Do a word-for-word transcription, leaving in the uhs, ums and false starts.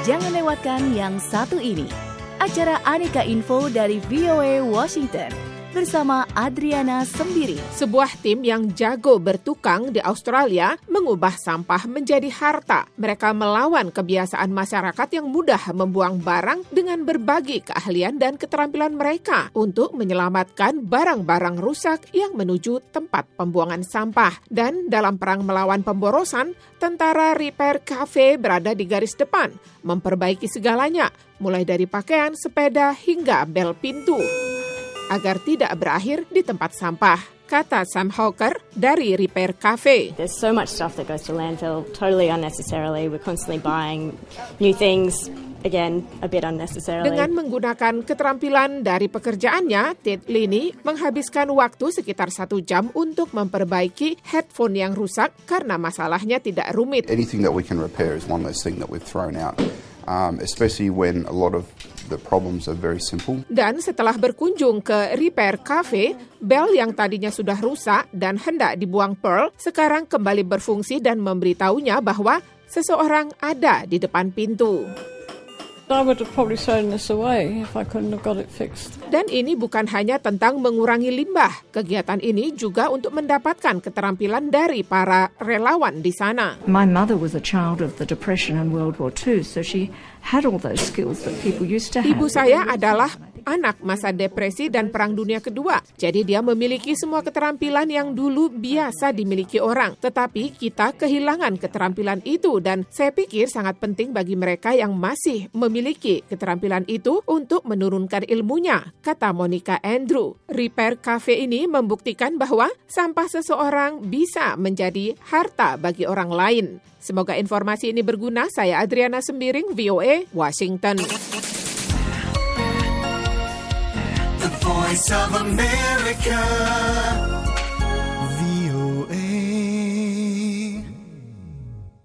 Jangan lewatkan yang satu ini. Acara Aneka Info dari V O A Washington bersama Adriana Sembiring. Sebuah tim yang jago bertukang di Australia mengubah sampah menjadi harta. Mereka melawan kebiasaan masyarakat yang mudah membuang barang dengan berbagi keahlian dan keterampilan mereka untuk menyelamatkan barang-barang rusak yang menuju tempat pembuangan sampah. Dan dalam perang melawan pemborosan, tentara Repair Cafe berada di garis depan, memperbaiki segalanya, mulai dari pakaian, sepeda, hingga bel pintu, agar tidak berakhir di tempat sampah, kata Sam Hawker dari Repair Cafe. There's so much stuff that goes to landfill totally unnecessarily. We're constantly buying new things, again, a bit unnecessarily. Dengan menggunakan keterampilan dari pekerjaannya, Ted Linney menghabiskan waktu sekitar satu jam untuk memperbaiki headphone yang rusak karena masalahnya tidak rumit. Anything that we can repair is one less thing that we've thrown out, um, especially when a lot of the problems are very simple. Dan setelah berkunjung ke Repair Cafe, bel yang tadinya sudah rusak dan hendak dibuang Pearl sekarang kembali berfungsi dan memberitahunya bahwa seseorang ada di depan pintu. I would have probably thrown this away if I couldn't have got it fixed. Dan ini bukan hanya tentang mengurangi limbah. Kegiatan ini juga untuk mendapatkan keterampilan dari para relawan di sana. My mother was a child of the Depression and World War Two, so she had all those skills that people used to have. Ibu saya adalah anak masa depresi dan Perang Dunia Kedua. Jadi dia memiliki semua keterampilan yang dulu biasa dimiliki orang. Tetapi kita kehilangan keterampilan itu dan saya pikir sangat penting bagi mereka yang masih memiliki keterampilan itu untuk menurunkan ilmunya, kata Monica Andrew. Repair Cafe ini membuktikan bahwa sampah seseorang bisa menjadi harta bagi orang lain. Semoga informasi ini berguna. Saya Adriana Sembiring, V O A, Washington. The Voice of America.